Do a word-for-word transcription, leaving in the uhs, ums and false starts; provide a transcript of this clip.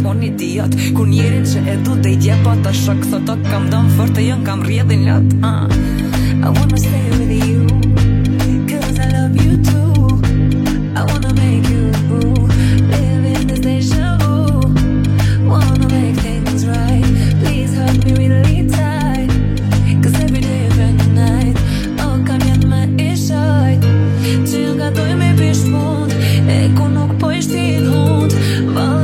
gjithmonë një dijat, kur njerin që e du dhe i djepa ta shok, sot o kam dëm fort e jën kam rjedhin lot. uh. I wanna stay with you, cause I love you too. I wanna make you live in this deja vu. Wanna make things right, please hug me really tight, cause every day every night oh kam jetë me i shajt, që nga doj me bish mund, e ku nuk po ishtin hund.